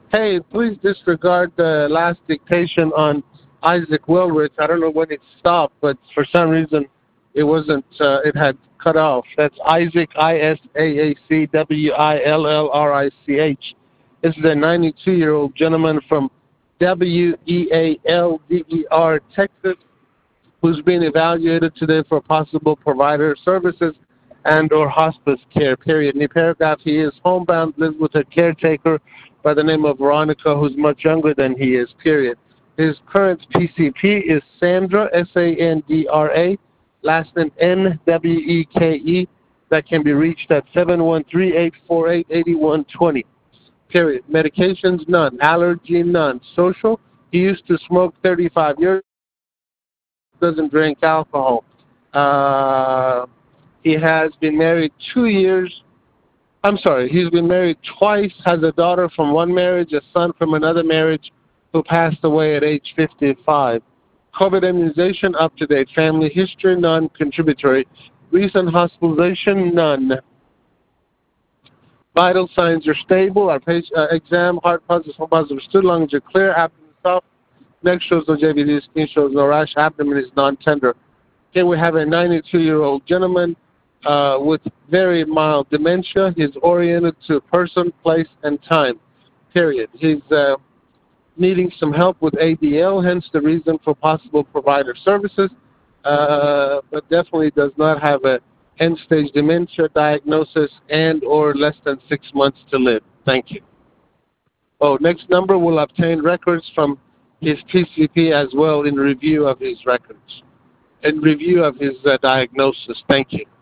Hey, please disregard the last dictation on Isaac Wilrich. I don't know when it stopped, but for some reason it wasn't. It had cut off. That's Isaac Isaacwillrich. This is a 92-year-old gentleman from Wealder, Texas, who's being evaluated today for possible provider services and or hospice care, period. In the paragraph, he is homebound, lives with a caretaker by the name of Veronica, who's much younger than he is, period. His current PCP is Sandra, Sandra, last name Nweke. That can be reached at 713-848-8120, period. Medications, none. Allergy, none. Social, he used to smoke 35 years, doesn't drink alcohol. He has been married 2 years. I'm sorry, he's been married twice, has a daughter from one marriage, a son from another marriage who passed away at age 55. COVID immunization, up to date. Family history, none. Contributory. Recent hospitalization, none. Vital signs are stable. Our exam, heart positive, home positive, stood, lungs are clear, abdomen soft. Neck shows no JVD, skin shows no rash, abdomen is non-tender. Here we have a 92-year-old gentleman with very mild dementia. He's oriented to person, place, and time, period. He's needing some help with ADL, hence the reason for possible provider services, but definitely does not have a end-stage dementia diagnosis and or less than 6 months to live. Thank you. Oh, next number will obtain records from his PCP as well in review of his records, in review of his diagnosis. Thank you.